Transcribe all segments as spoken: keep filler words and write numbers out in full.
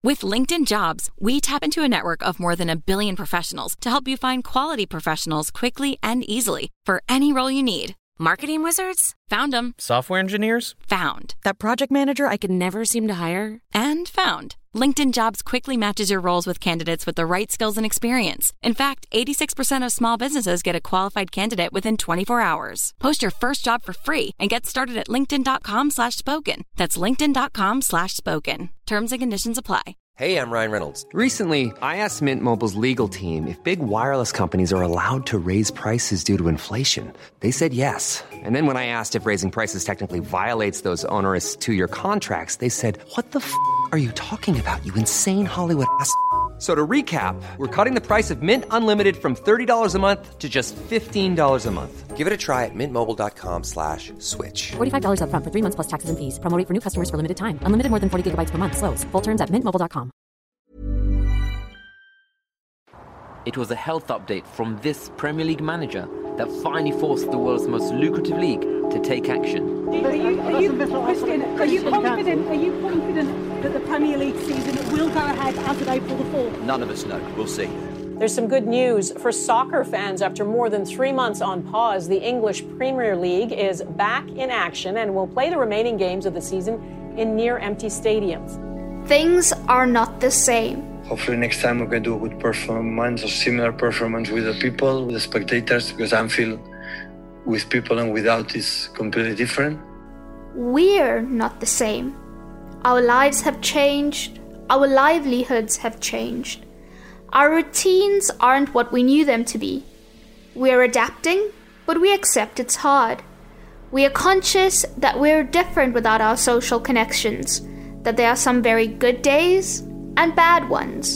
With LinkedIn Jobs, we tap into a network of more than a billion professionals to help you find quality professionals quickly and easily for any role you need. Marketing wizards? Found them. Software engineers? Found. That project manager I could never seem to hire? And found. LinkedIn Jobs quickly matches your roles with candidates with the right skills and experience. In fact, eighty-six percent of small businesses get a qualified candidate within twenty-four hours. Post your first job for free and get started at linkedin.com slash spoken. That's linkedin.com slash spoken. Terms and conditions apply. Hey, I'm Ryan Reynolds. Recently, I asked Mint Mobile's legal team if big wireless companies are allowed to raise prices due to inflation. They said yes. And then when I asked if raising prices technically violates those onerous two-year contracts, they said, what the f*** are you talking about, you insane Hollywood ass f- So to recap, we're cutting the price of Mint Unlimited from thirty dollars a month to just fifteen dollars a month. Give it a try at mintmobile.com slash switch. forty-five dollars up front for three months plus taxes and fees. Promo rate for new customers for limited time. Unlimited more than forty gigabytes per month. Slows full terms at mint mobile dot com. It was a health update from this Premier League manager that finally forced the world's most lucrative league to take action. Are you, are you, Christian, are you confident? Are you confident that the Premier League season will go ahead as of April the fourth? None of us know. We'll see. There's some good news for soccer fans. After more than three months on pause, the English Premier League is back in action and will play the remaining games of the season in near-empty stadiums. Things are not the same. Hopefully next time we can do a good performance or similar performance with the people, with the spectators, because Anfield with people and without is completely different. We're not the same. Our lives have changed. Our livelihoods have changed. Our routines aren't what we knew them to be. We're adapting, but we accept it's hard. We are conscious that we're different without our social connections, that there are some very good days and bad ones.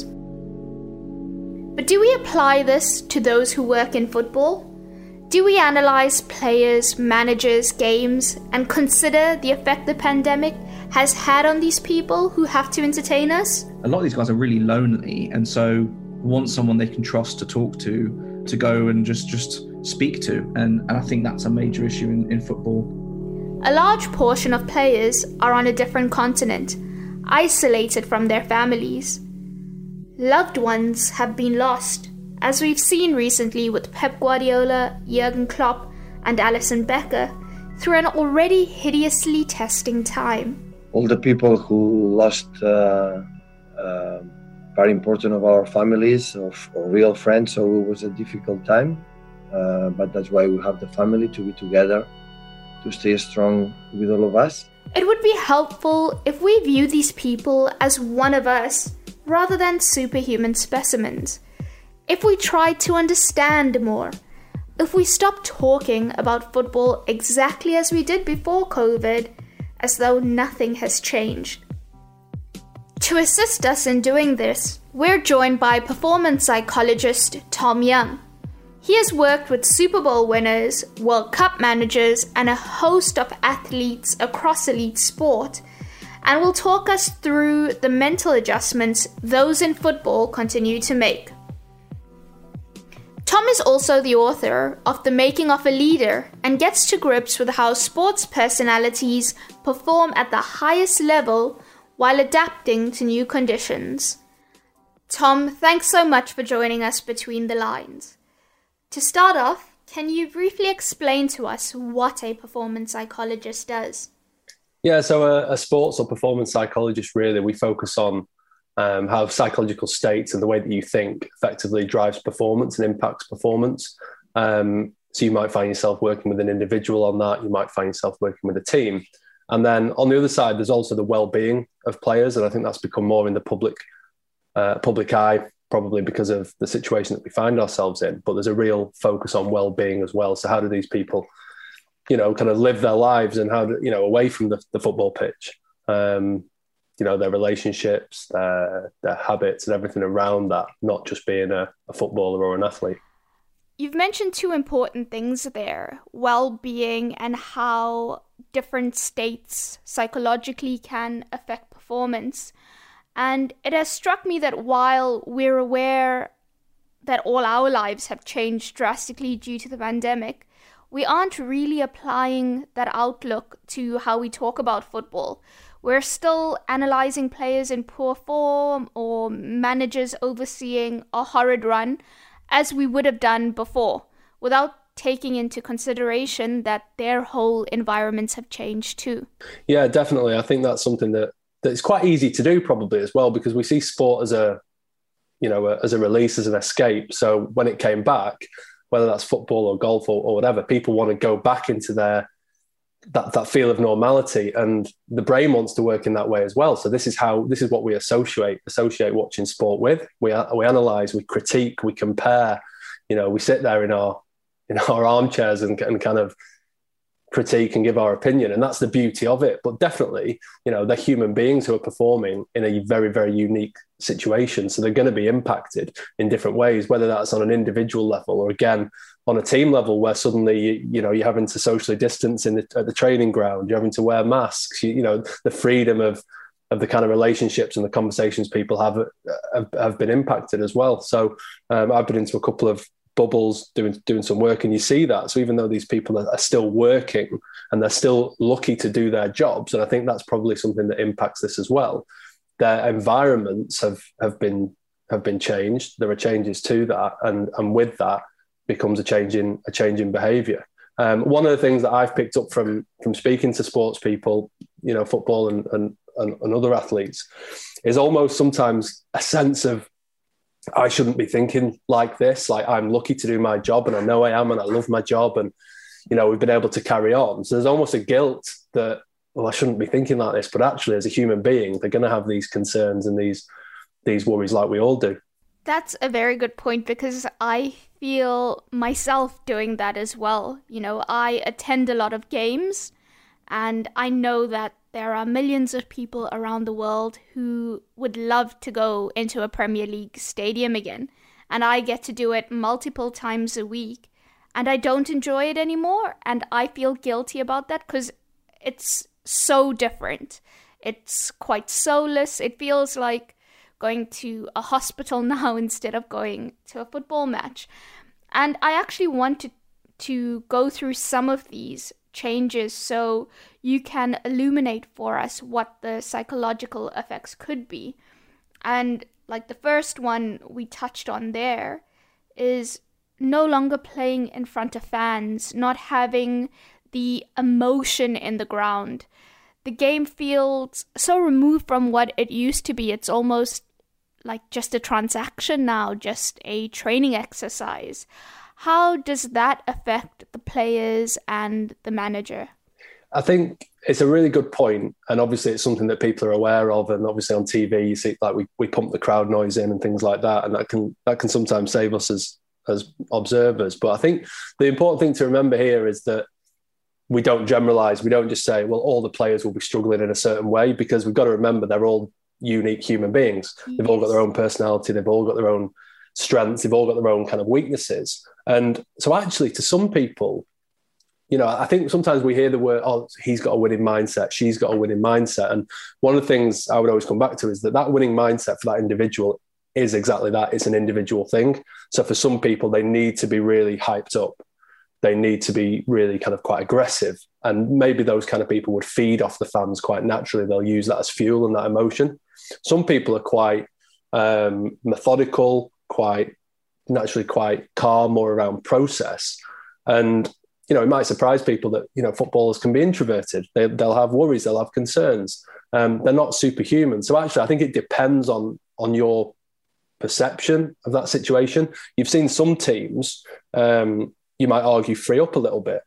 But do we apply this to those who work in football? Do we analyze players, managers, games, and consider the effect the pandemic has had on these people who have to entertain us? A lot of these guys are really lonely, and so want someone they can trust to talk to, to go and just, just speak to. And, and I think that's a major issue in, in football. A large portion of players are on a different continent, isolated from their families. Loved ones have been lost, as we've seen recently with Pep Guardiola, Jurgen Klopp, and Alisson Becker, through an already hideously testing time. All the people who lost uh, uh, very important of our families, of or real friends, so it was a difficult time. Uh, but that's why we have the family to be together, to stay strong with all of us. It would be helpful if we view these people as one of us, rather than superhuman specimens. If we try to understand more, if we stop talking about football exactly as we did before COVID, as though nothing has changed. To assist us in doing this, we're joined by performance psychologist Tom Young. He has worked with Super Bowl winners, World Cup managers, and a host of athletes across elite sport, and will talk us through the mental adjustments those in football continue to make. Tom is also the author of The Making of a Leader and gets to grips with how sports personalities perform at the highest level while adapting to new conditions. Tom, thanks so much for joining us between the lines. To start off, can you briefly explain to us what a performance psychologist does? Yeah, so a, a sports or performance psychologist, really, we focus on um, how psychological states and the way that you think effectively drives performance and impacts performance. Um, so you might find yourself working with an individual on that. You might find yourself working with a team. And then on the other side, there's also the well-being of players. And I think that's become more in the public uh, public eye, probably because of the situation that we find ourselves in. But there's a real focus on well-being as well. So how do these people, you know, kind of live their lives and how, do, you know, away from the, the football pitch, um, you know, their relationships, their, their habits and everything around that, not just being a, a footballer or an athlete. You've mentioned two important things there, well-being and how different states psychologically can affect performance. And it has struck me that while we're aware that all our lives have changed drastically due to the pandemic, we aren't really applying that outlook to how we talk about football. We're still analysing players in poor form or managers overseeing a horrid run, as we would have done before, without taking into consideration that their whole environments have changed too. Yeah, definitely. I think that's something that, that it's quite easy to do probably as well, because we see sport as a, you know, a, as a release, as an escape. So when it came back, whether that's football or golf or, or whatever, people want to go back into their that that feel of normality, and the brain wants to work in that way as well. So this is how this is what we associate associate watching sport with. We we analyze, we critique, we compare. You know, we sit there in our in our armchairs and, and kind of critique and give our opinion, and that's the beauty of it. But definitely, you know, they're human beings who are performing in a very, very unique situation, so they're going to be impacted in different ways, whether that's on an individual level or again on a team level, where suddenly you, you know you're having to socially distance in the, at the training ground, you're having to wear masks. You, you know, the freedom of of the kind of relationships and the conversations people have have, have been impacted as well. So um, I've been into a couple of bubbles doing doing some work, and you see that. So even though these people are, are still working and they're still lucky to do their jobs, and I think that's probably something that impacts this as well, their environments have have been have been changed. There are changes to that, and and with that becomes a change in a change in behaviour. Um, one of the things that I've picked up from from speaking to sports people, you know, football and and, and, and other athletes, is almost sometimes a sense of, I shouldn't be thinking like this. Like, I'm lucky to do my job, and I know I am, and I love my job, and you know, we've been able to carry on. So there's almost a guilt that, well, I shouldn't be thinking like this, but actually, as a human being, they're going to have these concerns and these these worries like we all do. That's a very good point, because I feel myself doing that as well. You know, I attend a lot of games, and I know that there are millions of people around the world who would love to go into a Premier League stadium again. And I get to do it multiple times a week, and I don't enjoy it anymore. And I feel guilty about that because it's so different. It's quite soulless. It feels like going to a hospital now instead of going to a football match. And I actually wanted to go through some of these changes so you can illuminate for us what the psychological effects could be. And like the first one we touched on there is no longer playing in front of fans, not having the emotion in the ground. The game feels so removed from what it used to be. It's almost like just a transaction now, just a training exercise. How does that affect the players and the manager? I think it's a really good point, and obviously it's something that people are aware of, and obviously on T V you see like we, we pump the crowd noise in and things like that, and that can that can sometimes save us as as observers. But I think the important thing to remember here is that we don't generalize. We don't just say, well, all the players will be struggling in a certain way, because we've got to remember they're all unique human beings. Yes. They've all got their own personality. They've all got their own strengths. They've all got their own kind of weaknesses. And so actually to some people, you know, I think sometimes we hear the word, oh, he's got a winning mindset, she's got a winning mindset. And one of the things I would always come back to is that that winning mindset for that individual is exactly that. It's an individual thing. So for some people, they need to be really hyped up. They need to be really kind of quite aggressive. And maybe those kind of people would feed off the fans quite naturally. They'll use that as fuel and that emotion. Some people are quite um, methodical, quite naturally quite calm, more around process. And, you know, it might surprise people that, you know, footballers can be introverted. They, they'll have worries, they'll have concerns. Um, they're not superhuman. So actually, I think it depends on, on your perception of that situation. You've seen some teams, um, you might argue, free up a little bit.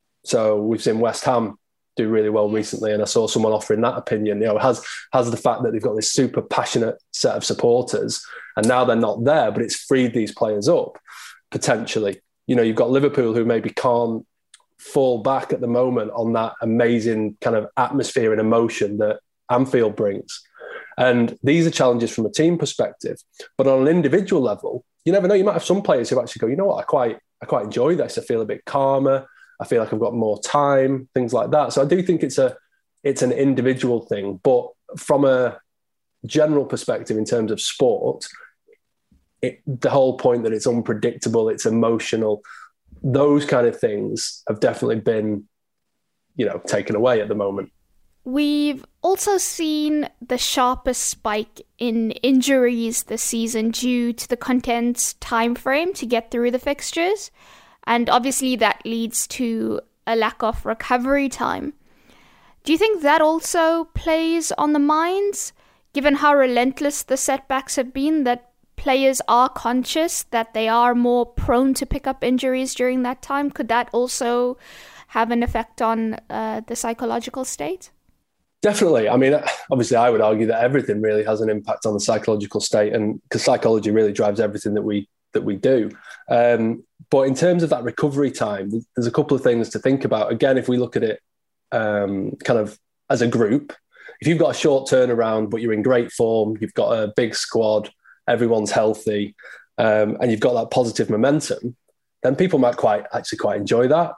So we've seen West Ham do really well recently, and I saw someone offering that opinion. You know, has has the fact that they've got this super passionate set of supporters, and now they're not there, but it's freed these players up potentially. You know, you've got Liverpool who maybe can't fall back at the moment on that amazing kind of atmosphere and emotion that Anfield brings. And these are challenges from a team perspective, but on an individual level, you never know. You might have some players who actually go, you know what, I quite I quite enjoy this. I feel a bit calmer. I feel like I've got more time, things like that. So I do think it's a, it's an individual thing, but from a general perspective in terms of sport, it, the whole point that it's unpredictable, it's emotional, those kind of things have definitely been, you know, taken away at the moment. We've also seen the sharpest spike in injuries this season due to the condensed time frame to get through the fixtures. And obviously that leads to a lack of recovery time. Do you think that also plays on the minds, given how relentless the setbacks have been, that players are conscious that they are more prone to pick up injuries during that time? Could that also have an effect on uh, the psychological state? Definitely. I mean, obviously, I would argue that everything really has an impact on the psychological state, and because psychology really drives everything that we that we do. Um, but in terms of that recovery time, there's a couple of things to think about. Again, if we look at it um, kind of as a group, if you've got a short turnaround, but you're in great form, you've got a big squad, everyone's healthy, um, and you've got that positive momentum, then people might quite actually quite enjoy that.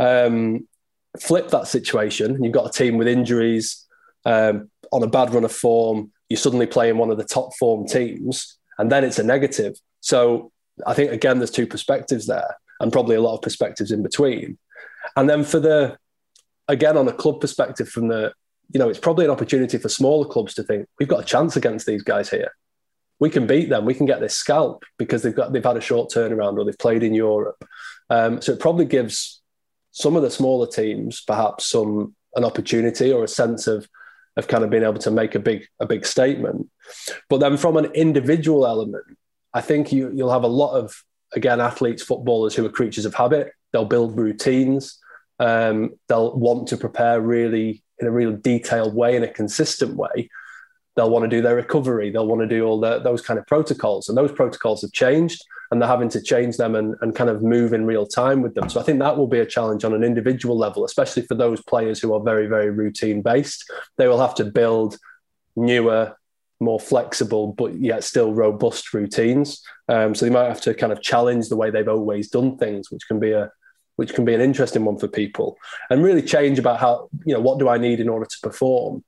Um, flip that situation, and you've got a team with injuries, um, on a bad run of form, you're suddenly playing one of the top form teams, and then it's a negative. So I think, again, there's two perspectives there, and probably a lot of perspectives in between. And then for the, again, on a club perspective, from the, you know, it's probably an opportunity for smaller clubs to think, we've got a chance against these guys here. We can beat them. We can get this scalp because they've got they've had a short turnaround or they've played in Europe. Um, so it probably gives some of the smaller teams perhaps some an opportunity or a sense of of kind of being able to make a big a big statement. But then from an individual element, I think you you'll have a lot of, again, athletes, footballers who are creatures of habit. They'll build routines. Um, they'll want to prepare really in a real detailed way, in a consistent way. They'll want to do their recovery. They'll want to do all the, those kind of protocols. And those protocols have changed, and they're having to change them and, and kind of move in real time with them. So I think that will be a challenge on an individual level, especially for those players who are very, very routine based. They will have to build newer, more flexible, but yet still robust routines. Um, so they might have to kind of challenge the way they've always done things, which can be a which can be an interesting one for people, and really change about how, you know, what do I need in order to perform?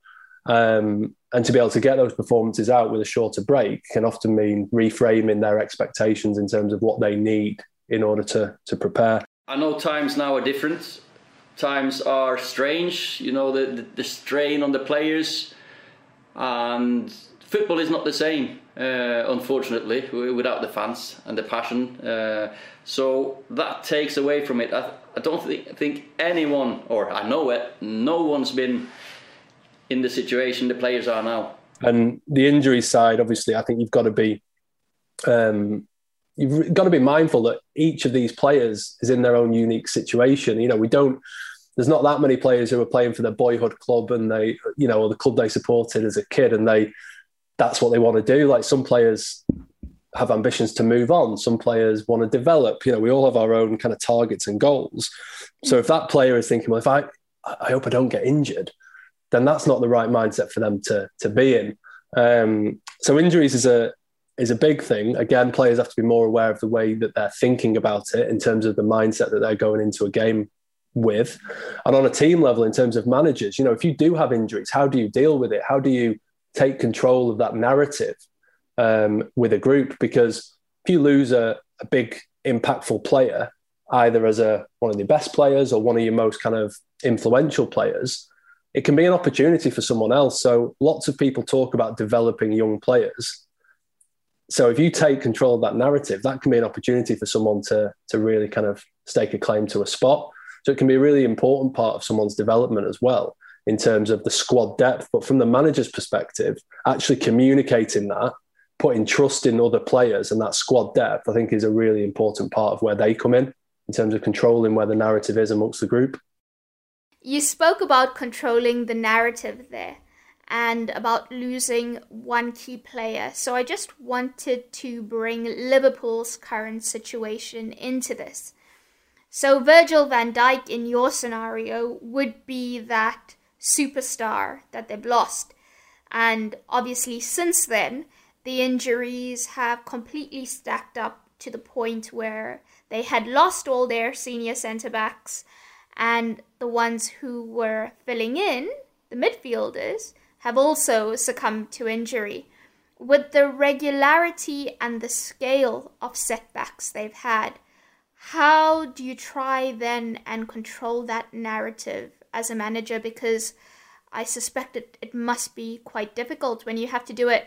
Um, and to be able to get those performances out with a shorter break can often mean reframing their expectations in terms of what they need in order to to prepare. I know times now are different. Times are strange, you know, the, the, the strain on the players, and football is not the same, uh, unfortunately, without the fans and the passion. Uh, so that takes away from it. I, I don't think, think anyone, or I know it, no one's been in the situation the players are now. And the injury side, obviously, I think you've got to be um, you've got to be mindful that each of these players is in their own unique situation. You know, we don't. There's not that many players who are playing for their boyhood club and they, you know, or the club they supported as a kid, and they that's what they want to do. Like, some players have ambitions to move on. Some players want to develop. You know, we all have our own kind of targets and goals. So if that player is thinking, well, if I, I hope I don't get injured, then that's not the right mindset for them to to be in. Um, so injuries is a is a big thing. Again, players have to be more aware of the way that they're thinking about it in terms of the mindset that they're going into a game with. And on a team level, in terms of managers, you know, if you do have injuries, how do you deal with it? How do you take control of that narrative um, with a group? Because if you lose a, a big impactful player, either as a one of the best players or one of your most kind of influential players, it can be an opportunity for someone else. So lots of people talk about developing young players. So if you take control of that narrative, that can be an opportunity for someone to, to really kind of stake a claim to a spot. So it can be a really important part of someone's development as well, in terms of the squad depth. But from the manager's perspective, actually communicating that, putting trust in other players and that squad depth, I think is a really important part of where they come in, in terms of controlling where the narrative is amongst the group. You spoke about controlling the narrative there and about losing one key player. So I just wanted to bring Liverpool's current situation into this. So Virgil van Dijk in your scenario would be that superstar that they've lost. And obviously since then, the injuries have completely stacked up to the point where they had lost all their senior centre-backs, and the ones who were filling in, the midfielders, have also succumbed to injury. With the regularity and the scale of setbacks they've had, how do you try then and control that narrative as a manager? Because I suspect it, it must be quite difficult when you have to do it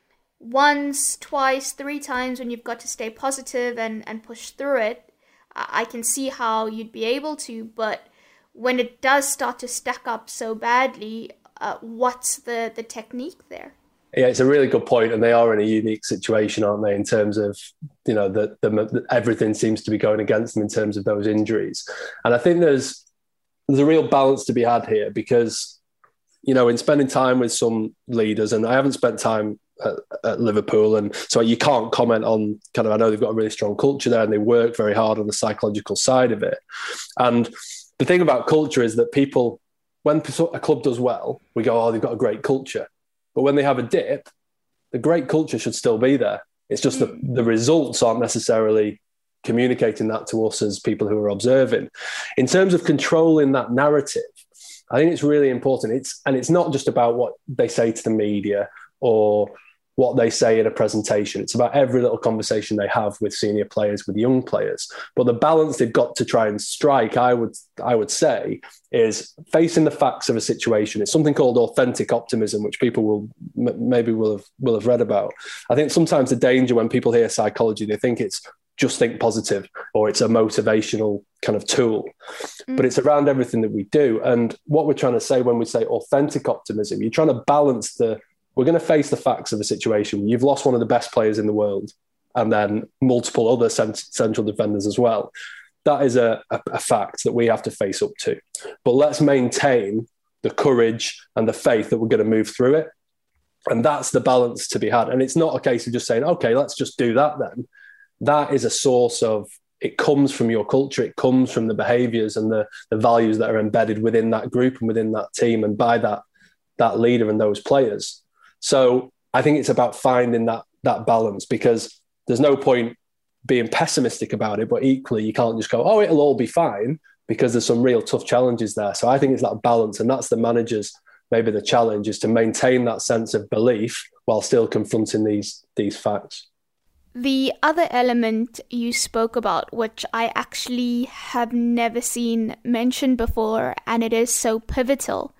once, twice, three times, when you've got to stay positive and, and push through it. I can see how you'd be able to, but when it does start to stack up so badly, uh, what's the, the technique there? Yeah, it's a really good point, and they are in a unique situation, aren't they, in terms of, you know, the, the, the everything seems to be going against them in terms of those injuries. And I think there's there's a real balance to be had here because, you know, in spending time with some leaders, and I haven't spent time at, at Liverpool, and so you can't comment on kind of, I know they've got a really strong culture there and they work very hard on the psychological side of it. And the thing about culture is that people, when a club does well, we go, oh, they've got a great culture. But when they have a dip, the great culture should still be there. It's just that the results aren't necessarily communicating that to us as people who are observing. In terms of controlling that narrative, I think it's really important. It's and it's not just about what they say to the media or what they say in a presentation. It's about every little conversation they have with senior players, with young players. But the balance they've got to try and strike, I would I would say, is facing the facts of a situation. It's something called authentic optimism, which people will m- maybe will have will have read about. I think sometimes the danger when people hear psychology, they think it's just think positive or it's a motivational kind of tool. Mm. But it's around everything that we do. And what we're trying to say when we say authentic optimism, you're trying to balance the we're going to face the facts of the situation. You've lost one of the best players in the world and then multiple other cent- central defenders as well. That is a, a, a fact that we have to face up to. But let's maintain the courage and the faith that we're going to move through it. And that's the balance to be had. And it's not a case of just saying, okay, let's just do that then. That is a source of, it comes from your culture. It comes from the behaviours and the, the values that are embedded within that group and within that team and by that, that leader and those players. So I think it's about finding that that balance, because there's no point being pessimistic about it, but equally you can't just go, oh, it'll all be fine, because there's some real tough challenges there. So I think it's that balance, and that's the manager's, maybe the challenge, is to maintain that sense of belief while still confronting these these facts. The other element you spoke about, which I actually have never seen mentioned before, and it is so pivotal,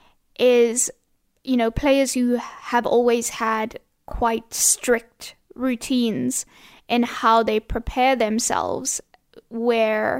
is, you know, players who have always had quite strict routines in how they prepare themselves, where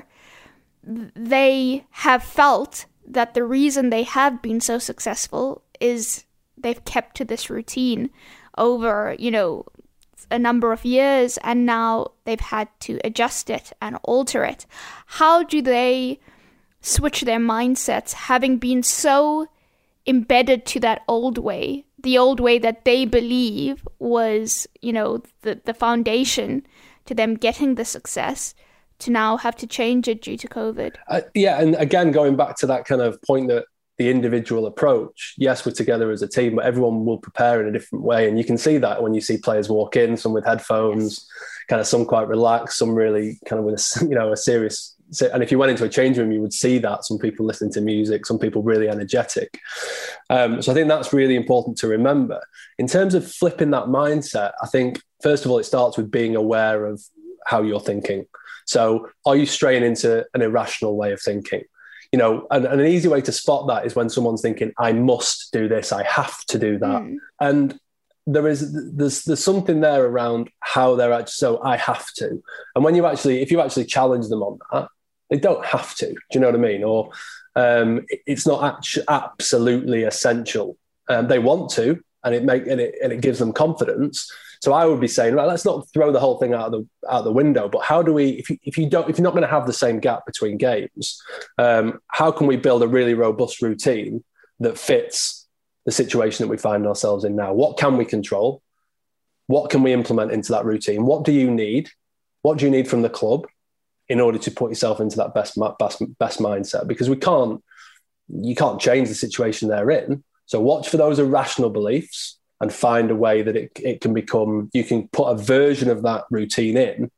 they have felt that the reason they have been so successful is they've kept to this routine over, you know, a number of years, and now they've had to adjust it and alter it. How do they switch their mindsets, having been so embedded to that old way, the old way that they believe was, you know, the, the foundation to them getting the success, to now have to change it due to COVID? Uh, yeah, and again, going back to that kind of point that the individual approach, yes, we're together as a team, but everyone will prepare in a different way. And you can see that when you see players walk in, some with headphones, yes, kind of some quite relaxed, some really kind of with a, you know, a serious. And if you went into a change room, you would see that some people listening to music, some people really energetic. Um, so I think that's really important to remember. In terms of flipping that mindset, I think, first of all, it starts with being aware of how you're thinking. So are you straying into an irrational way of thinking? You know, and, and an easy way to spot that is when someone's thinking, I must do this, I have to do that. Mm. And there is, there's, there's something there around how they're actually, so I have to. And when you actually, if you actually challenge them on that, they don't have to. Do you know what I mean? Or um, it's not actu- absolutely essential. Um, they want to, and it make and it, and it gives them confidence. So I would be saying, right, let's not throw the whole thing out of the out the window. But how do we, if you if you don't, if you're not going to have the same gap between games, um, how can we build a really robust routine that fits the situation that we find ourselves in now? What can we control? What can we implement into that routine? What do you need? What do you need from the club in order to put yourself into that best, best, best mindset? Because we can't, you can't change the situation they're in. So watch for those irrational beliefs and find a way that it, it can become, you can put a version of that routine in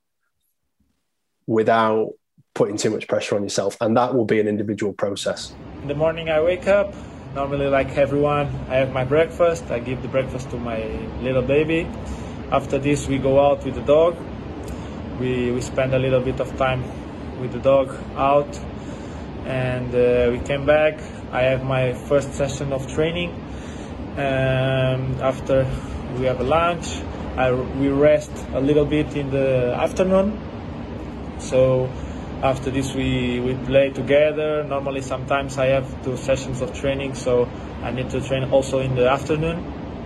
without putting too much pressure on yourself. And that will be an individual process. In the morning I wake up, normally like everyone, I have my breakfast. I give the breakfast to my little baby. After this, we go out with the dog. We, we spend a little bit of time with the dog out, and uh, we came back, I have my first session of training. Um, after we have a lunch, I, we rest a little bit in the afternoon. So after this we, we play together. Normally sometimes I have two sessions of training, so I need to train also in the afternoon.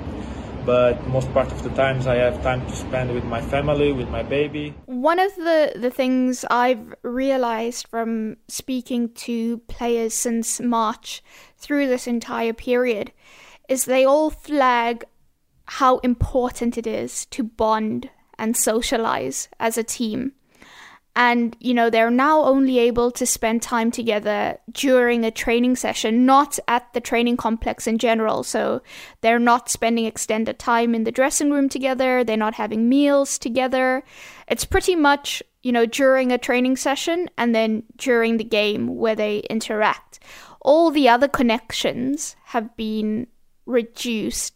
But most part of the times I have time to spend with my family, with my baby. One of the, the things I've realized from speaking to players since March through this entire period is they all flag how important it is to bond and socialize as a team. And, you know, they're now only able to spend time together during a training session, not at the training complex in general. So they're not spending extended time in the dressing room together. They're not having meals together. It's pretty much, you know, during a training session and then during the game where they interact. All the other connections have been reduced.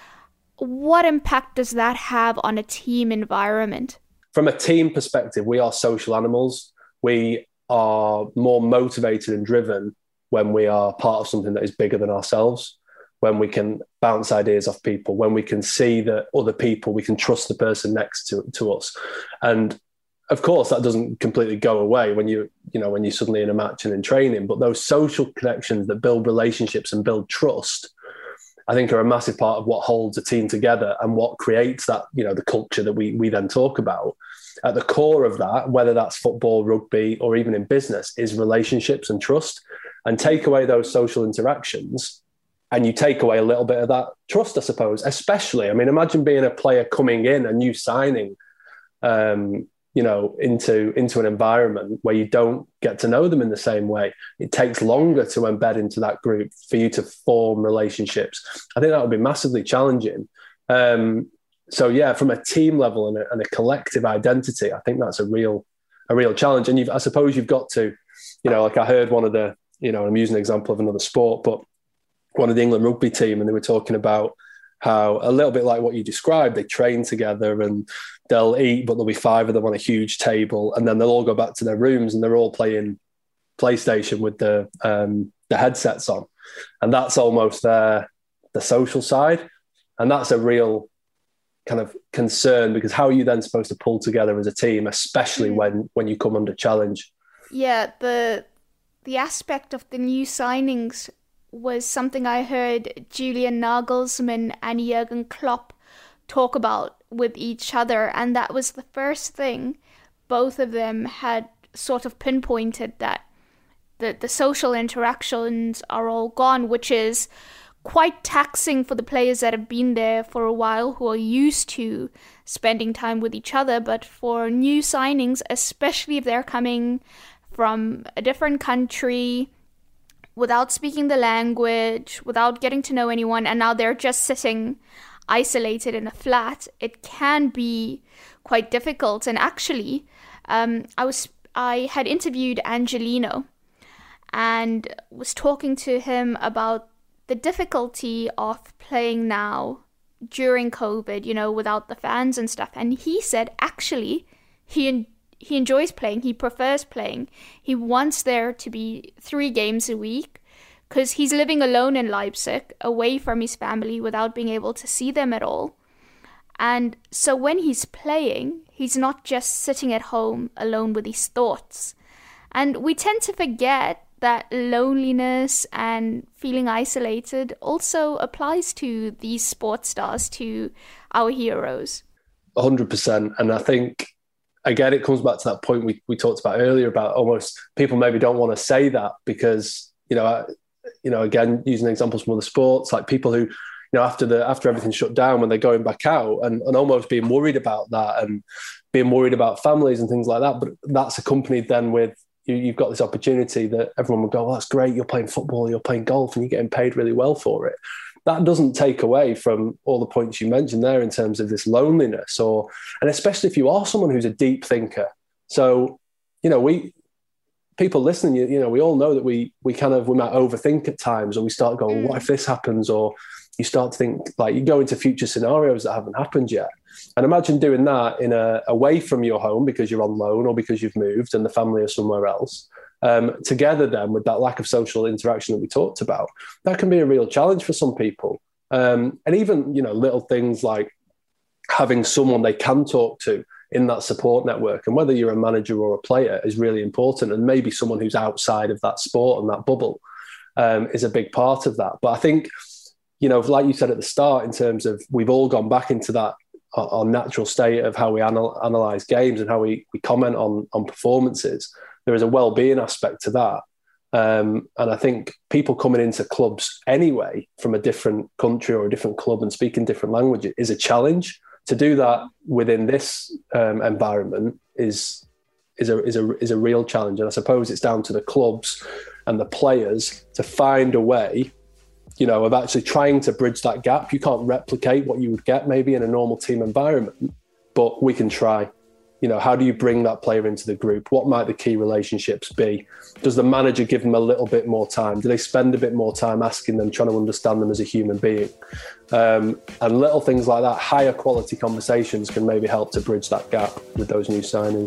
What impact does that have on a team environment? From a team perspective, we are social animals. We are more motivated and driven when we are part of something that is bigger than ourselves, when we can bounce ideas off people, when we can see that other people, we can trust the person next to, to us. And of course, that doesn't completely go away when you, you know, when you're suddenly in a match and in training, but those social connections that build relationships and build trust, I think are a massive part of what holds a team together and what creates that, you know, the culture that we we then talk about. At the core of that, whether that's football, rugby, or even in business, is relationships and trust. And take away those social interactions and you take away a little bit of that trust, I suppose, especially, I mean, imagine being a player coming in, a new signing, um, you know, into, into an environment where you don't get to know them in the same way. It takes longer to embed into that group for you to form relationships. I think that would be massively challenging. Um, so yeah, from a team level and a, and a collective identity, I think that's a real, a real challenge. And you've, I suppose you've got to, you know, like I heard one of the, you know, I'm using an example of another sport, but one of the England rugby team, and they were talking about how a little bit like what you described, they train together and they'll eat, but there'll be five of them on a huge table, and then they'll all go back to their rooms and they're all playing PlayStation with the um, the headsets on, and that's almost their the social side, and that's a real kind of concern, because how are you then supposed to pull together as a team, especially mm. when when you come under challenge? Yeah, the the aspect of the new signings was something I heard Julian Nagelsmann and Jurgen Klopp talk about with each other, and that was the first thing both of them had sort of pinpointed, that the, the social interactions are all gone, which is quite taxing for the players that have been there for a while, who are used to spending time with each other. But for new signings, especially if they're coming from a different country, without speaking the language, without getting to know anyone, and now they're just sitting isolated in a flat, it can be quite difficult. And actually, um, I was I had interviewed Angelino and was talking to him about the difficulty of playing now during COVID, you know, without the fans and stuff. And he said, actually, he he enjoys playing. He prefers playing. He wants there to be three games a week, because he's living alone in Leipzig, away from his family, without being able to see them at all. And so when he's playing, he's not just sitting at home alone with his thoughts. And we tend to forget that loneliness and feeling isolated also applies to these sports stars, to our heroes. one hundred percent. And I think, again, it comes back to that point we, we talked about earlier about almost people maybe don't want to say that because, you know, I, you know, again, using examples from other sports, like people who, you know, after the after everything shut down, when they're going back out and, and almost being worried about that and being worried about families and things like that. But that's accompanied then with, you, you've got this opportunity that everyone will go, well, that's great, you're playing football, you're playing golf, and you're getting paid really well for it. That doesn't take away from all the points you mentioned there in terms of this loneliness, or, and especially if you are someone who's a deep thinker. So, you know, we, people listening, you, you know, we all know that we, we kind of, we might overthink at times, or we start going, mm. what if this happens? Or you start to think, like, you go into future scenarios that haven't happened yet. And imagine doing that in a, away from your home because you're on loan or because you've moved and the family are somewhere else. Um, together then with that lack of social interaction that we talked about, that can be a real challenge for some people. Um, and even, you know, little things like having someone they can talk to in that support network, and whether you're a manager or a player, is really important. And maybe someone who's outside of that sport and that bubble um, is a big part of that. But I think, you know, like you said at the start, in terms of we've all gone back into that our, our natural state of how we anal- analyse games and how we, we comment on, on performances. There is a well-being aspect to that. Um, and I think people coming into clubs anyway from a different country or a different club and speaking different languages is a challenge. To do that within this um, environment is is a is a is a real challenge. And I suppose it's down to the clubs and the players to find a way, you know, of actually trying to bridge that gap. You can't replicate what you would get maybe in a normal team environment, but we can try. You know, how do you bring that player into the group? What might the key relationships be? Does the manager give them a little bit more time? Do they spend a bit more time asking them, trying to understand them as a human being? Um, and little things like that, higher quality conversations can maybe help to bridge that gap with those new signings.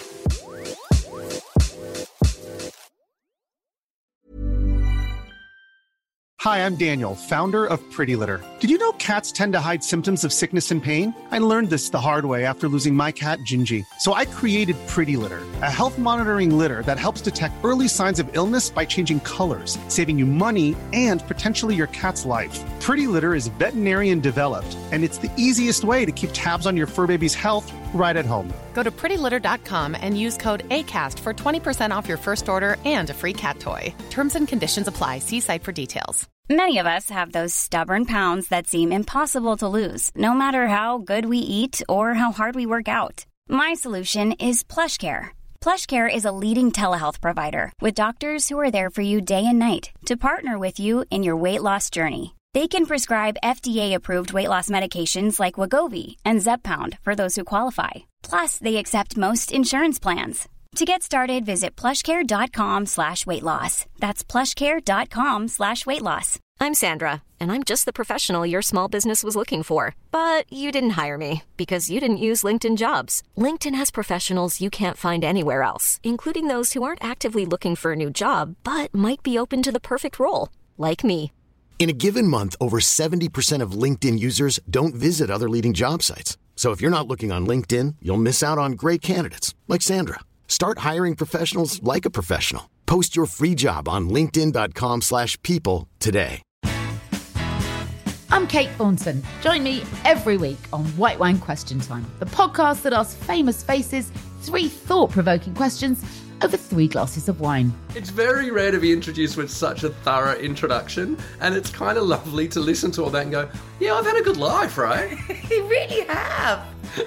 Hi, I'm Daniel, founder of Pretty Litter. Did you know cats tend to hide symptoms of sickness and pain? I learned this the hard way after losing my cat, Gingy. So I created Pretty Litter, a health monitoring litter that helps detect early signs of illness by changing colors, saving you money and potentially your cat's life. Pretty Litter is veterinarian developed, and it's the easiest way to keep tabs on your fur baby's health right at home. Go to pretty litter dot com and use code ACAST for twenty percent off your first order and a free cat toy. Terms and conditions apply. See site for details. Many of us have those stubborn pounds that seem impossible to lose, no matter how good we eat or how hard we work out. My solution is PlushCare. PlushCare is a leading telehealth provider with doctors who are there for you day and night to partner with you in your weight loss journey. They can prescribe F D A-approved weight loss medications like Wegovy and Zepbound for those who qualify. Plus, they accept most insurance plans. To get started, visit plushcare.com slash weight loss. That's plushcare.com slash weight loss. I'm Sandra, and I'm just the professional your small business was looking for. But you didn't hire me because you didn't use LinkedIn Jobs. LinkedIn has professionals you can't find anywhere else, including those who aren't actively looking for a new job, but might be open to the perfect role, like me. In a given month, over seventy percent of LinkedIn users don't visit other leading job sites. So if you're not looking on LinkedIn, you'll miss out on great candidates like Sandra. Start hiring professionals like a professional. Post your free job on linkedin.com slash people today. I'm Kate Thornton. Join me every week on White Wine Question Time, the podcast that asks famous faces three thought-provoking questions over three glasses of wine. It's very rare to be introduced with such a thorough introduction, and it's kind of lovely to listen to all that and go, yeah, I've had a good life, right? You really have.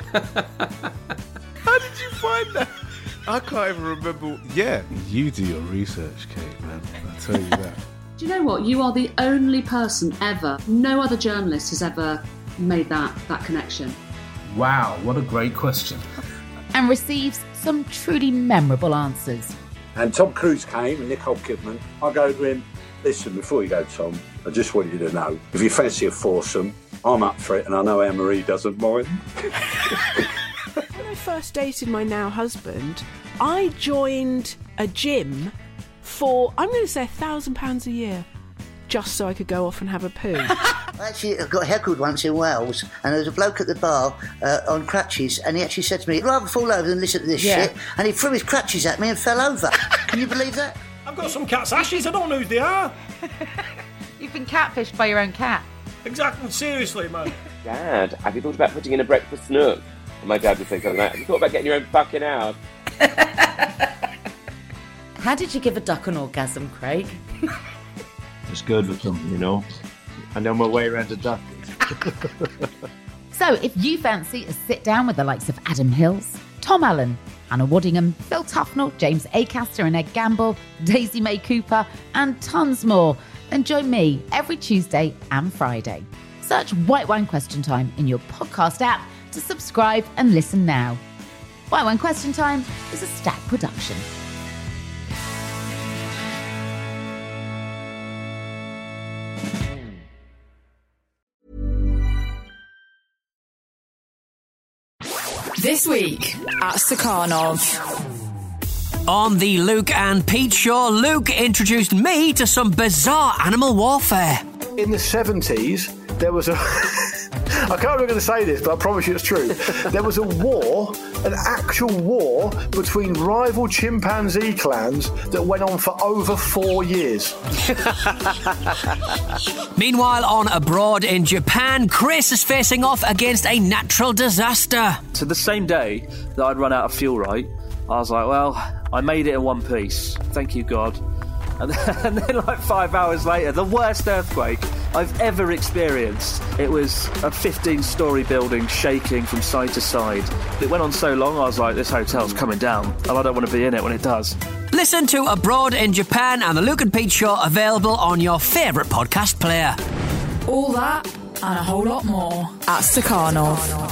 How did you find that? I can't even remember. Yeah, you do your research, Kate, man. I'll tell you that. Do you know what? You are the only person ever, no other journalist has ever made that, that connection. Wow, what a great question. And receives some truly memorable answers. And Tom Cruise came and Nicole Kidman. I go to him, listen, before you go, Tom, I just want you to know, if you fancy a foursome, I'm up for it, and I know Anne-Marie doesn't mind. When I first dated my now husband, I joined a gym for, I'm going to say, a thousand pounds a year, just so I could go off and have a poo. Actually, I got heckled once in Wales, and there was a bloke at the bar uh, on crutches, and he actually said to me, "I'd rather fall over than listen to this Yeah. shit," and he threw his crutches at me and fell over. Can you believe that? I've got some cat's ashes, I don't know who they are. You've been catfished by your own cat. Exactly, seriously, man. Dad, have you thought about putting in a breakfast nook? And my dad would say something like, have you thought about getting your own fucking house? How did you give a duck an orgasm, Craig? It's good with them, you know. I know my way around a duck. So if you fancy a sit down with the likes of Adam Hills, Tom Allen, Anna Waddingham, Phil Tufnell, James Acaster and Ed Gamble, Daisy May Cooper, and tons more, then join me every Tuesday and Friday. Search White Wine Question Time in your podcast app to subscribe and listen now. White Wine Question Time is a Stack production. This week at Stakhanov. On the Luke and Pete show, Luke introduced me to some bizarre animal warfare. In the seventies, there was a... I can't remember going to say this, but I promise you it's true. There was a war, an actual war, between rival chimpanzee clans that went on for over four years. Meanwhile, on Abroad in Japan, Chris is facing off against a natural disaster. So the same day that I'd run out of fuel, right, I was like, well, I made it in one piece. Thank you, God. And then, and then like five hours later, the worst earthquake I've ever experienced. It was a fifteen-storey building shaking from side to side. It went on so long, I was like, this hotel's coming down, and I don't want to be in it when it does. Listen to Abroad in Japan and the Luke and Pete show, available on your favourite podcast player. All that and a whole lot more at Stakhanov.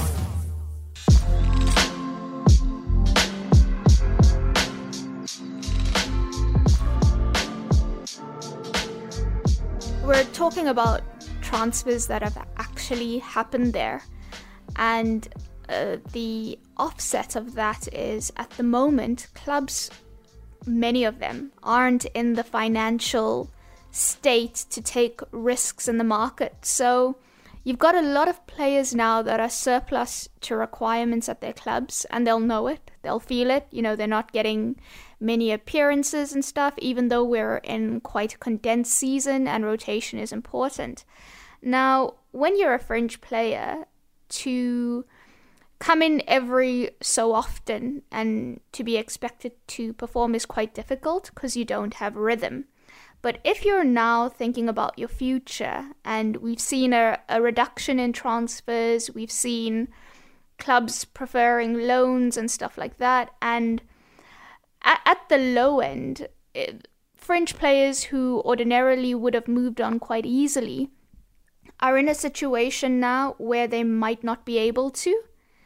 We're talking about transfers that have actually happened there, and uh, the offset of that is, at the moment, clubs, many of them, aren't in the financial state to take risks in the market. So you've got a lot of players now that are surplus to requirements at their clubs, and they'll know it, they'll feel it. You know, they're not getting many appearances and stuff, even though we're in quite a condensed season and rotation is important. Now, when you're a fringe player, to come in every so often and to be expected to perform is quite difficult because you don't have rhythm. But if you're now thinking about your future, and we've seen a, a reduction in transfers, we've seen clubs preferring loans and stuff like that, and at, at the low end, it, fringe players who ordinarily would have moved on quite easily are in a situation now where they might not be able to.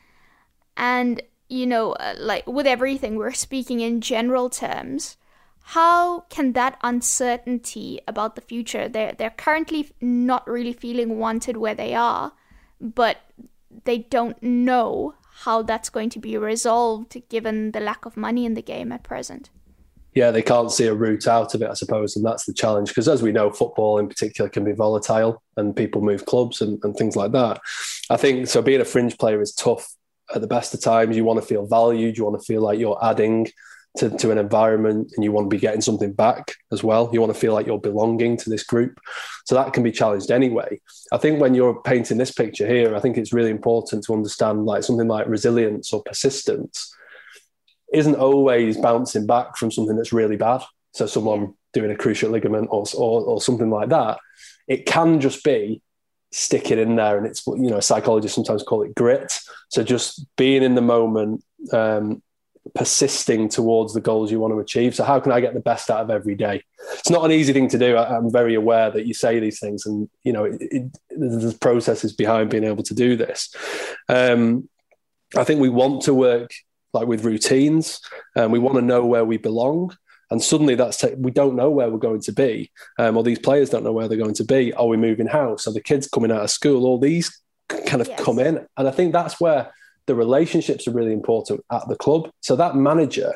And, you know, like with everything, we're speaking in general terms. How can that uncertainty about the future, they're, they're currently not really feeling wanted where they are, but they don't know how that's going to be resolved given the lack of money in the game at present? Yeah, they can't see a route out of it, I suppose, and that's the challenge. Because as we know, football in particular can be volatile and people move clubs and, and things like that. I think, so being a fringe player is tough at the best of times. You want to feel valued, you want to feel like you're adding to, to an environment, and you want to be getting something back as well. You want to feel like you're belonging to this group. So that can be challenged anyway. I think when you're painting this picture here, I think it's really important to understand like something like resilience or persistence isn't always bouncing back from something that's really bad. So someone doing a cruciate ligament or, or, or something like that. It can just be sticking in there, and it's, you know, psychologists sometimes call it grit. So just being in the moment, um, persisting towards the goals you want to achieve. So how can I get the best out of every day? It's not an easy thing to do. I, I'm very aware that you say these things, and you know, it, it, there's processes behind being able to do this. Um, I think we want to work like with routines, and we want to know where we belong. And suddenly that's t- we don't know where we're going to be, um, or these players don't know where they're going to be. Are we moving house? Are the kids coming out of school? All these kind of yes. come in, and I think that's where the relationships are really important at the club. So that manager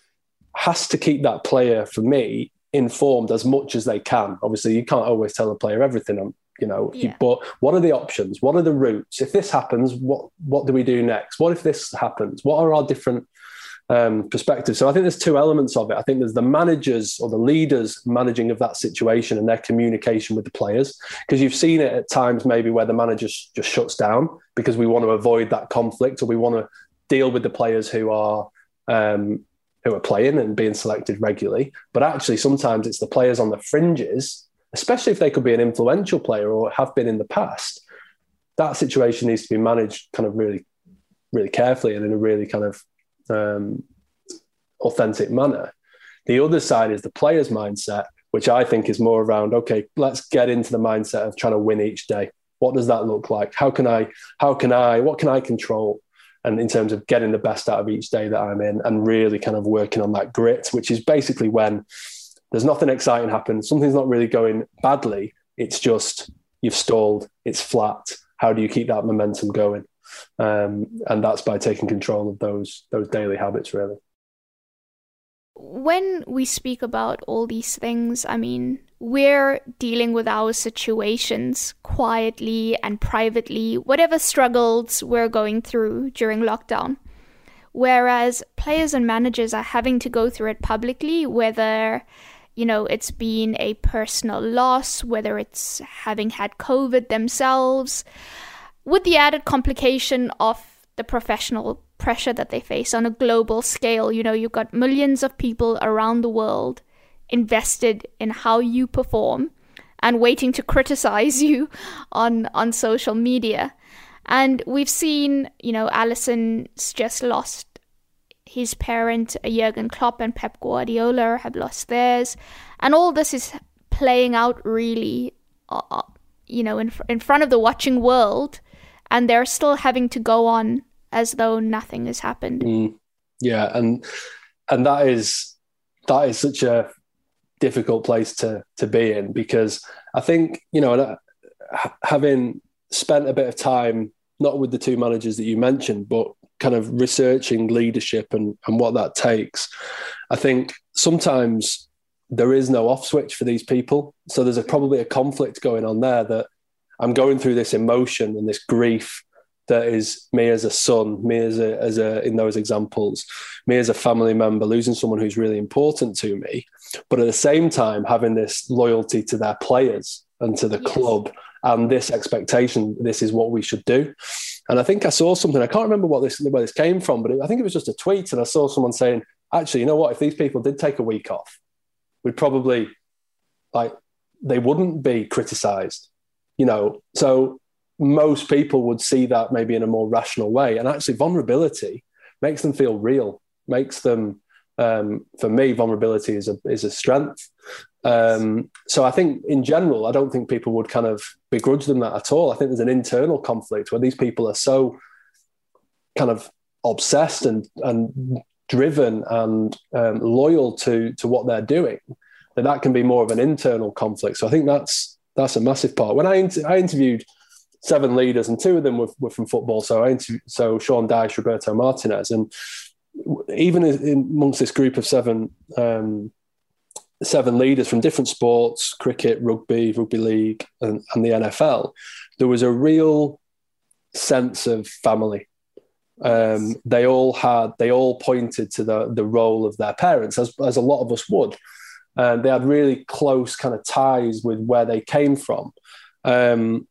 has to keep that player, for me, informed as much as they can. Obviously, you can't always tell a player everything, you know, yeah. but what are the options? What are the routes? If this happens, what what do we do next? What if this happens? What are our different um, perspectives? So I think there's two elements of it. I think there's the managers or the leaders managing of that situation and their communication with the players, because you've seen it at times maybe where the manager just shuts down because we want to avoid that conflict, or we want to deal with the players who are um, who are playing and being selected regularly. But actually, sometimes it's the players on the fringes, especially if they could be an influential player or have been in the past. That situation needs to be managed kind of really, really carefully and in a really kind of um, authentic manner. The other side is the player's mindset, which I think is more around, okay, let's get into the mindset of trying to win each day. What does that look like? How can I, how can I, what can I control? And in terms of getting the best out of each day that I'm in, and really kind of working on that grit, which is basically when there's nothing exciting happening, something's not really going badly, it's just you've stalled, it's flat. How do you keep that momentum going? Um, and that's by taking control of those those daily habits, really. when we speak about all these things, I mean, we're dealing with our situations quietly and privately, whatever struggles we're going through during lockdown. Whereas players and managers are having to go through it publicly, whether, you know, it's been a personal loss, whether it's having had COVID themselves, with the added complication of the professional pressure that they face on a global scale. You know, you've got millions of people around the world invested in how you perform and waiting to criticize you on on social media. And we've seen, you know, Alisson's just lost his parent, Jurgen Klopp, and Pep Guardiola have lost theirs. And all this is playing out really, uh, you know, in, in front of the watching world. And they're still having to go on as though nothing has happened. Mm, yeah, and and that is that is such a difficult place to to be in, because I think, you know, having spent a bit of time, not with the two managers that you mentioned, but kind of researching leadership and, and what that takes, I think sometimes there is no off switch for these people. So there's a, probably a conflict going on there, that I'm going through this emotion and this grief that is me as a son, me as a, as a, in those examples, me as a family member, losing someone who's really important to me, but at the same time having this loyalty to their players and to the yes. club, and this expectation, this is what we should do. And I think I saw something, I can't remember what this, where this came from, but it, I think it was just a tweet, and I saw someone saying, actually, you know what, if these people did take a week off, we'd probably, like, they wouldn't be criticised, you know. So most people would see that maybe in a more rational way. And actually vulnerability makes them feel real, makes them, um, for me, vulnerability is a, is a strength. Um, so I think in general, I don't think people would kind of begrudge them that at all. I think there's an internal conflict where these people are so kind of obsessed and, and driven and um, loyal to, to what they're doing, that that can be more of an internal conflict. So I think that's, that's a massive part. When I, inter- I interviewed seven leaders, and two of them were, were from football. So I interviewed, so Sean Dyche, Roberto Martinez, and even in, amongst this group of seven, um, seven leaders from different sports, cricket, rugby, rugby league, and, and the N F L, there was a real sense of family. Um, they all had, they all pointed to the the role of their parents, as as a lot of us would. And they had really close kind of ties with where they came from. Um,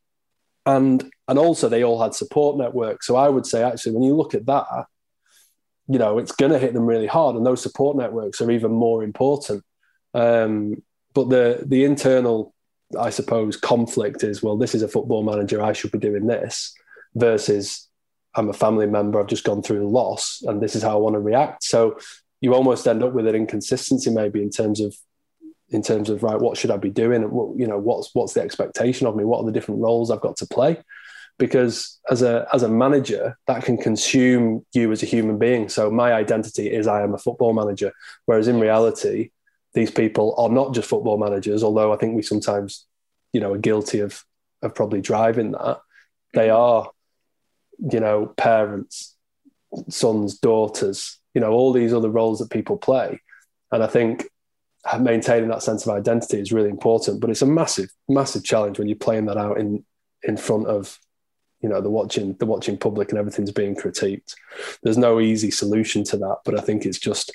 And and also they all had support networks. So I would say, actually, when you look at that, you know, it's going to hit them really hard. And those support networks are even more important. Um, but the the internal, I suppose, conflict is, well, this is a football manager, I should be doing this, versus I'm a family member, I've just gone through a loss, and this is how I want to react. So you almost end up with an inconsistency maybe in terms of, in terms of, right, what should I be doing? And what, you know, what's, what's the expectation of me? What are the different roles I've got to play? Because as a, as a manager, that can consume you as a human being. So my identity is I am a football manager. Whereas in reality, these people are not just football managers, although I think we sometimes, you know, are guilty of, of probably driving that. They are, you know, parents, sons, daughters, you know, all these other roles that people play. And I think maintaining that sense of identity is really important, but it's a massive, massive challenge when you're playing that out in, in front of, you know, the watching, the watching public, and everything's being critiqued. There's no easy solution to that, but I think it's just,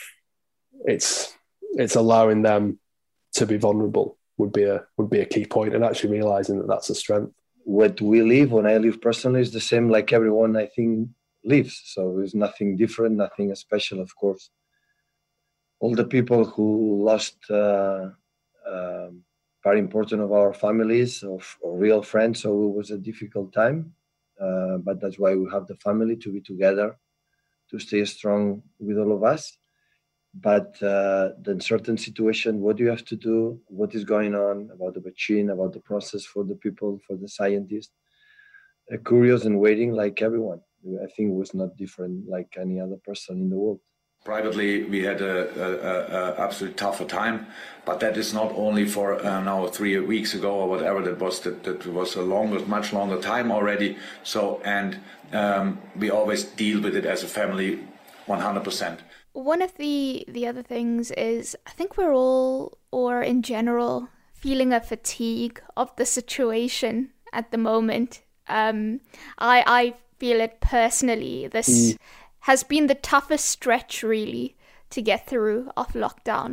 it's, it's allowing them to be vulnerable would be a, would be a key point, and actually realizing that that's a strength. What we live, when I live personally, is the same like everyone, I think, lives. So there's nothing different, nothing special, of course. All the people who lost uh, uh, very important of our families, of, or real friends, so it was a difficult time. Uh, but that's why we have the family, to be together, to stay strong with all of us. But uh, the uncertain situation, what do you have to do? What is going on about the vaccine, about the process for the people, for the scientists? Uh, curious and waiting like everyone. I think it was not different like any other person in the world. Privately, we had a, a, a absolute tougher time, but that is not only for uh, now three weeks ago or whatever that was. That, that was a longer, much longer time already. So, and um, we always deal with it as a family, one hundred percent. one of the the other things is I think we're all, or in general, feeling a fatigue of the situation at the moment. Um, I I feel it personally. This mm. has been the toughest stretch, really, to get through of lockdown.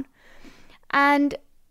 And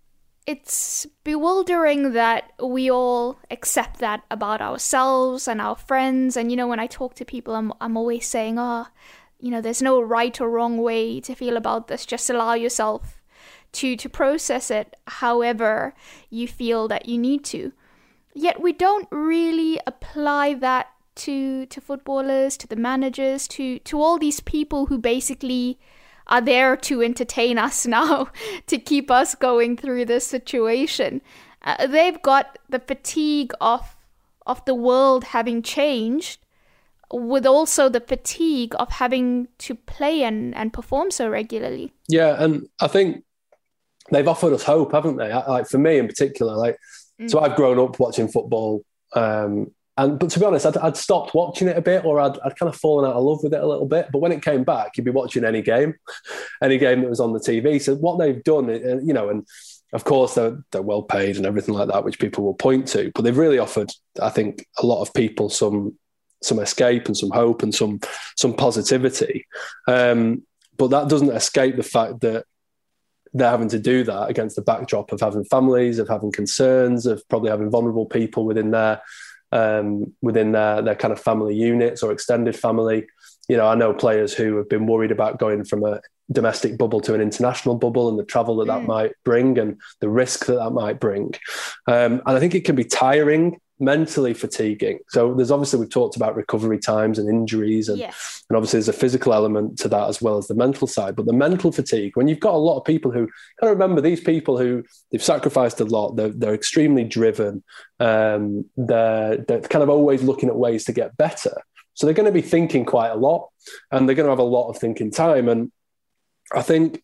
it's bewildering that we all accept that about ourselves and our friends. And, you know, when I talk to people, I'm I'm always saying, oh, you know, there's no right or wrong way to feel about this. Just allow yourself to, to process it however you feel that you need to. Yet we don't really apply that to to footballers, to the managers, to, to all these people who basically are there to entertain us now, to keep us going through this situation. Uh, they've got the fatigue of of the world having changed, with also the fatigue of having to play and, and perform so regularly. Yeah, and I think they've offered us hope, haven't they? Like for me in particular, like mm. so I've grown up watching football, um, and but to be honest, I'd, I'd stopped watching it a bit, or I'd, I'd kind of fallen out of love with it a little bit. But when it came back, you'd be watching any game, any game that was on the T V. So what they've done, you know, and of course they're they're well paid and everything like that, which people will point to. But they've really offered, I think, a lot of people some some escape and some hope and some some positivity. Um, but that doesn't escape the fact that they're having to do that against the backdrop of having families, of having concerns, of probably having vulnerable people within their um, within their, their kind of family units or extended family. You know, I know players who have been worried about going from a domestic bubble to an international bubble and the travel that mm. that might bring and the risk that that might bring. Um, and I think it can be tiring, mentally fatiguing. So there's obviously, we've talked about recovery times and injuries and, yes. and obviously there's a physical element to that as well as the mental side. But the mental fatigue, when you've got a lot of people who, kind of remember these people who they've sacrificed a lot, they're, they're extremely driven, um, they're, they're kind of always looking at ways to get better. So they're going to be thinking quite a lot and they're going to have a lot of thinking time. And I think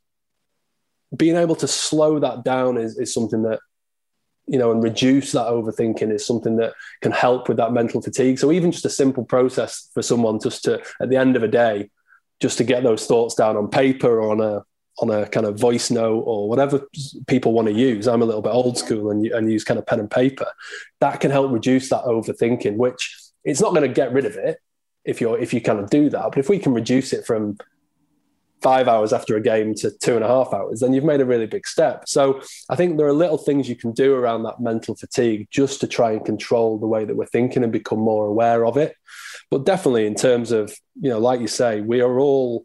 being able to slow that down is, is something that, you know, and reduce that overthinking is something that can help with that mental fatigue. So even just a simple process for someone just to, at the end of a day, just to get those thoughts down on paper or on a on a kind of voice note or whatever people want to use. I'm a little bit old school and, and use kind of pen and paper. That can help reduce that overthinking, which it's not going to get rid of it if you're if you kind of do that. But if we can reduce it from five hours after a game to two and a half hours, then you've made a really big step. So I think there are little things you can do around that mental fatigue just to try and control the way that we're thinking and become more aware of it. But definitely in terms of, you know, like you say, we are all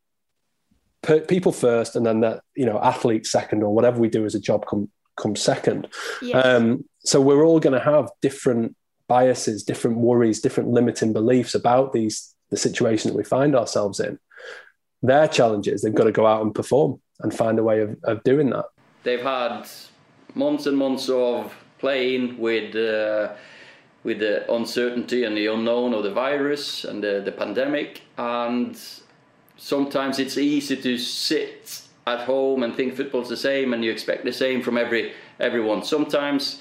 per- people first and then that, you know, athletes second, or whatever we do as a job come, come second. Yes. Um, so we're all going to have different biases, different worries, different limiting beliefs about these, the situation that we find ourselves in. Their challenges, they've got to go out and perform and find a way of, of doing that. They've had months and months of playing with uh, with the uncertainty and the unknown of the virus and the, the pandemic, and sometimes it's easy to sit at home and think football's the same and you expect the same from every everyone. Sometimes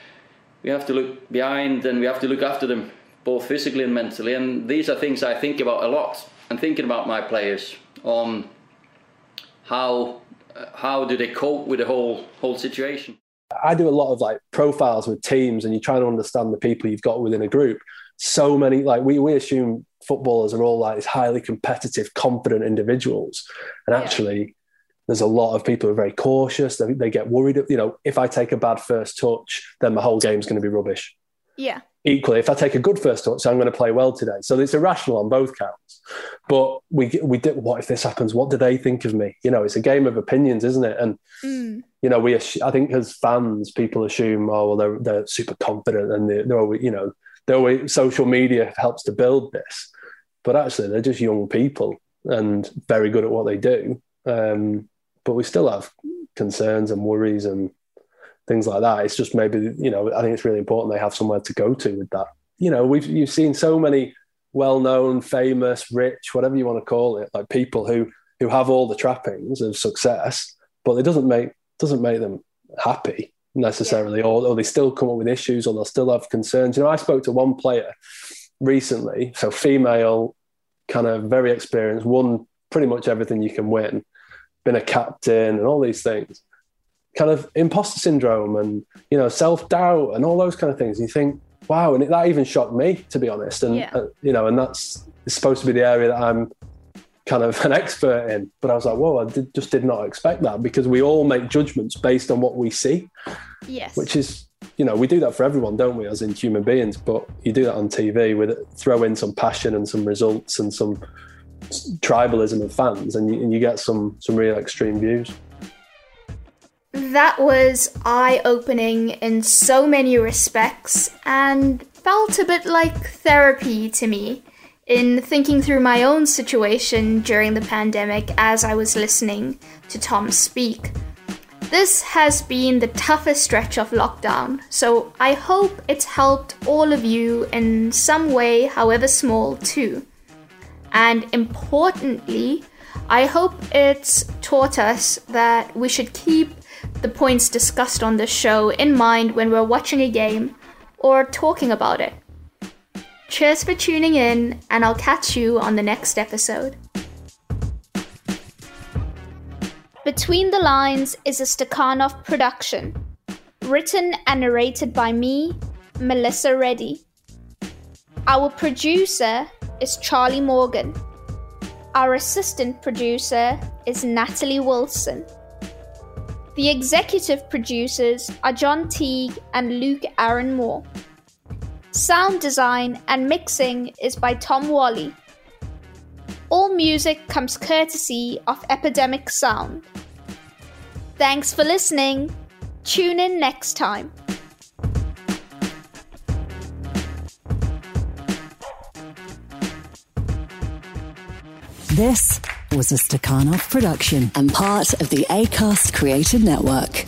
we have to look behind and we have to look after them both physically and mentally, and these are things I think about a lot. And thinking about my players on how uh, how do they cope with the whole whole situation. I do a lot of like profiles with teams, and you try to understand the people you've got within a group. So many, like we we assume footballers are all like these highly competitive, confident individuals, and actually, yeah. there's a lot of people who are very cautious. They, they get worried. You know, if I take a bad first touch, then my whole game's going to be rubbish. Yeah. Equally, if I take a good first touch, I'm going to play well today. So it's irrational on both counts. But we we did. What if this happens? What do they think of me? You know, it's a game of opinions, isn't it? And mm. you know, we. I think as fans, people assume, oh well, they're they're super confident, and they're, they're always, you know, they're always, social media helps to build this. But actually, they're just young people and very good at what they do. Um, but we still have concerns and worries and things like that. It's just maybe, you know, I think it's really important they have somewhere to go to with that. You know, we've you've seen so many well-known, famous, rich, whatever you want to call it, like people who who have all the trappings of success, but it doesn't make doesn't make them happy necessarily, or, or they still come up with issues, or they'll still have concerns. You know, I spoke to one player recently, so female, kind of very experienced, won pretty much everything you can win, been a captain and all these things, kind of imposter syndrome and, you know, self-doubt and all those kind of things. And you think, wow, and it, that even shocked me, to be honest. And, Yeah. uh, you know, and that's it's supposed to be the area that I'm kind of an expert in. But I was like, whoa, I did, just did not expect that, because we all make judgments based on what we see. Yes. Which is, you know, we do that for everyone, don't we, as in human beings, but you do that on T V with it, throw in some passion and some results and some tribalism of fans, and you, and you get some some real extreme views. That was eye-opening in so many respects and felt a bit like therapy to me in thinking through my own situation during the pandemic as I was listening to Tom speak. This has been the toughest stretch of lockdown, so I hope it's helped all of you in some way, however small, too. And importantly, I hope it's taught us that we should keep the points discussed on this show in mind when we're watching a game or talking about it. Cheers for tuning in, and I'll catch you on the next episode. Between the Lines is a Stakhanov production. Written and narrated by me, Melissa Reddy. Our producer is Charlie Morgan. Our assistant producer is Natalie Wilson. The executive producers are John Teague and Luke Aaron Moore. Sound design and mixing is by Tom Wally. All music comes courtesy of Epidemic Sound. Thanks for listening. Tune in next time. This was a Stakhanov production and part of the Acast Creative Network.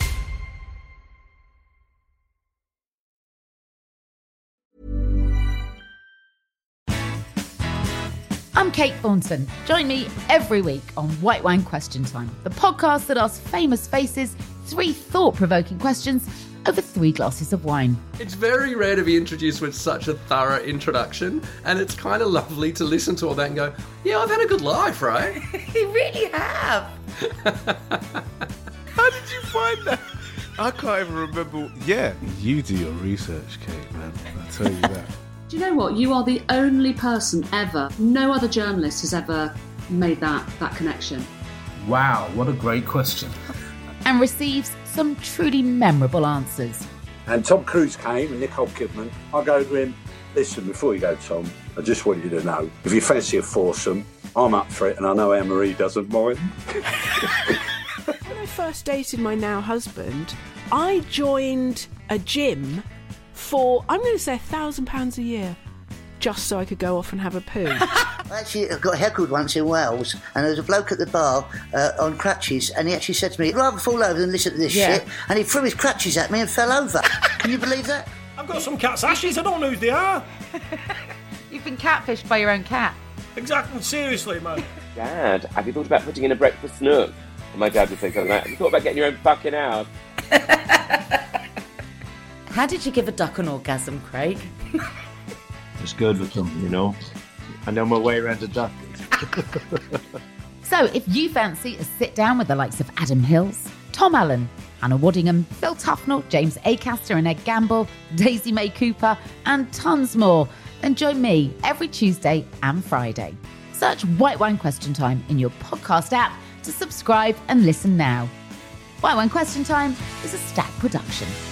I'm Kate Thornton. Join me every week on White Wine Question Time, the podcast that asks famous faces three thought-provoking questions over three glasses of wine. It's very rare to be introduced with such a thorough introduction, and it's kind of lovely to listen to all that and go, yeah, I've had a good life, right? You really have. How did you find that? I can't even remember. Yeah, you do your research, Kate, man. I tell you that. Do you know what? You are the only person ever, no other journalist has ever made that, that connection. Wow, what a great question. And receives some truly memorable answers. And Tom Cruise came and Nicole Kidman. I go to him, listen, before you go, Tom, I just want you to know, if you fancy a foursome, I'm up for it, and I know Anne-Marie doesn't mind. When I first dated my now husband, I joined a gym for, I'm going to say, a thousand pounds a year, just so I could go off and have a poo. I actually got heckled once in Wales, and there was a bloke at the bar uh, on crutches, and he actually said to me, I'd rather fall over than listen to this Yeah. shit, and he threw his crutches at me and fell over. Can you believe that? I've got some cat's ashes, I don't know who they are. You've been catfished by your own cat. Exactly, seriously, man. Dad, have you thought about putting in a breakfast nook? And my dad would say something like that. Have you thought about getting your own fucking house? How did you give a duck an orgasm, Craig? It's good with them, you know. I know my way around a duck. So if you fancy a sit down with the likes of Adam Hills, Tom Allen, Hannah Waddingham, Phil Tufnell, James Acaster and Ed Gamble, Daisy May Cooper, and tons more, then join me every Tuesday and Friday. Search White Wine Question Time in your podcast app to subscribe and listen now. White Wine Question Time is a Stack production.